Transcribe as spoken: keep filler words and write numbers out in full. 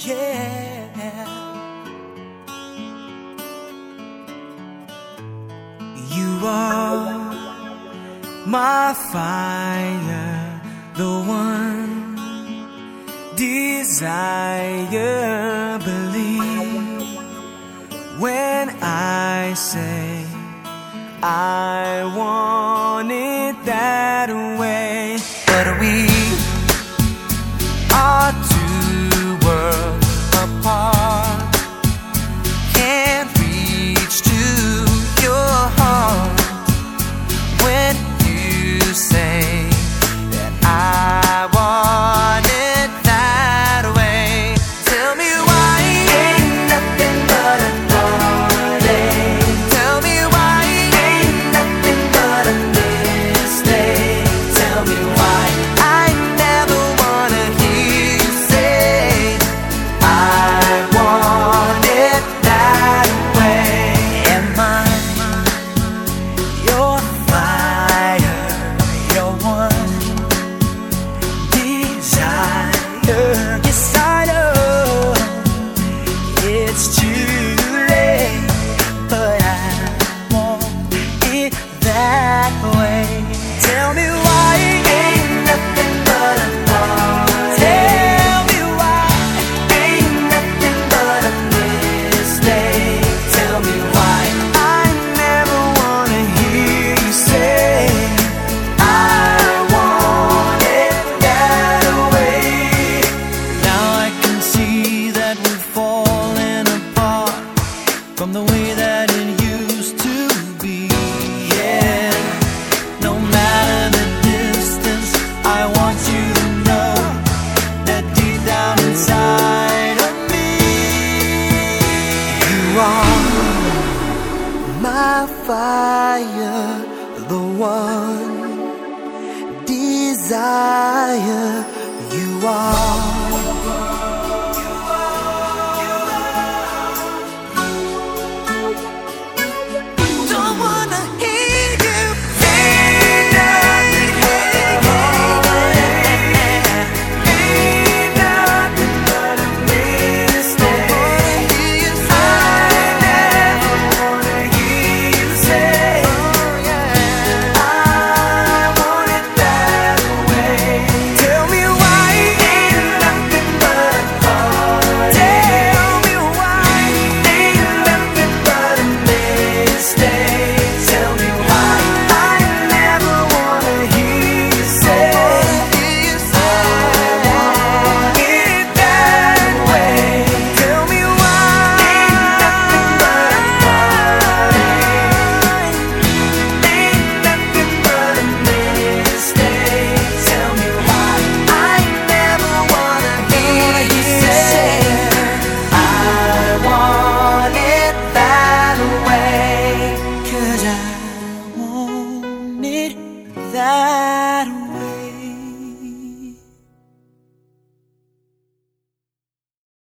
yeah. You are my fire, the one desire. Believe when I say I want it that way. But we are two worlds apart, can't reach to your heart when you say that I want it that way. Tell me why ain't nothing but a heartache. Tell me why ain't nothing but a mistake. Tell me why I never wanna hear you say I want it that way. Am I your fire, your one desire? Yes, I know it's too late, but I want it that way. Tell me why ain't nothing but a heartache. Tell me why ain't nothing but a mistake. Tell me why I never wanna hear you say I want it that way. Now I can see that we've fallen apart from the way that it used to be. Yeah, no matter the distance, I want you to know that deep down inside of me, you are my fire, the one desire. You are